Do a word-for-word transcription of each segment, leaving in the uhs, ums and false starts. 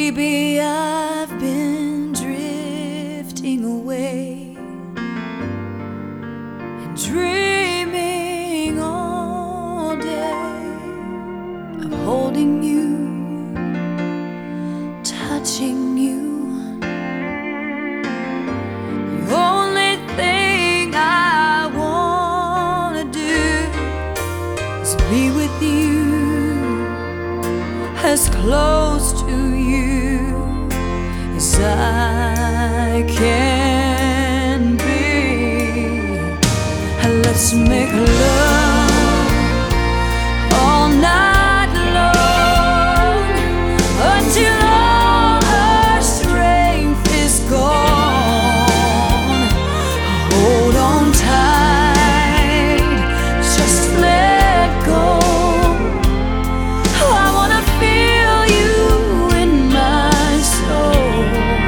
Baby, I've been drifting away and dreaming all day of holding you, touching you. The only thing I wanna do is be with you, as close to you as I can be. Let's make love all night long until all our strength is gone. Hold on tight, just let go. I wanna feel you in my soul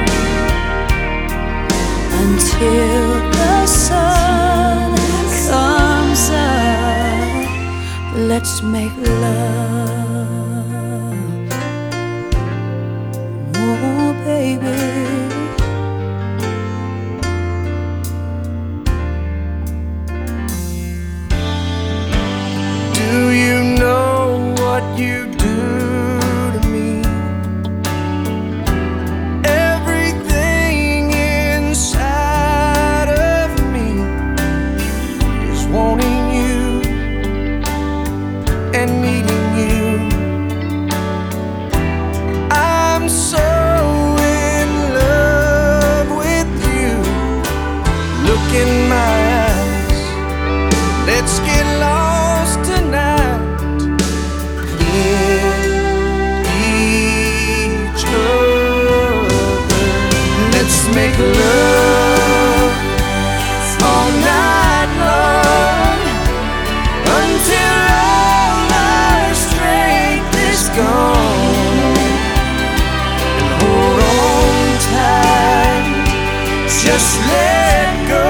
until the sun comes up. Let's make love, oh baby. Do you know what you do to me? Everything inside of me is wanting you and needing you. I'm so in love with you. Look in my eyes, let's get lost tonight in each other. Let's make love all night long until all our strength is gone. And hold on tight, just let go.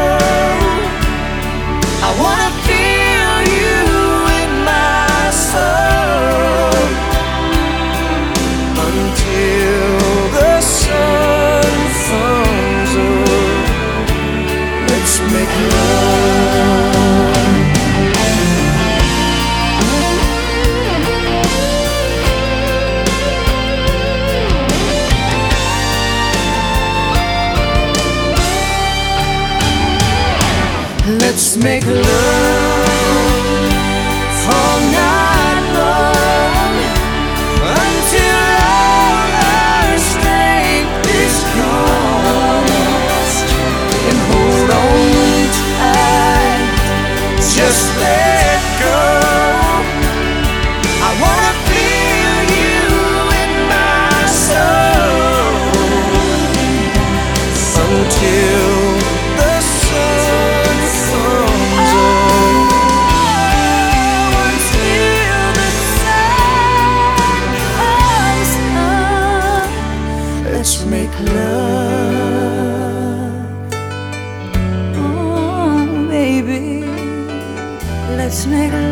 I wanna feel you in my soul until the sun comes up. Let's make love. Let's make love all night long until all our strength is gone. And hold on tight, just let go. I wanna feel you in my soul until the sun comes up. Until the sun comes up. Let's make love, Oh baby, let's make love.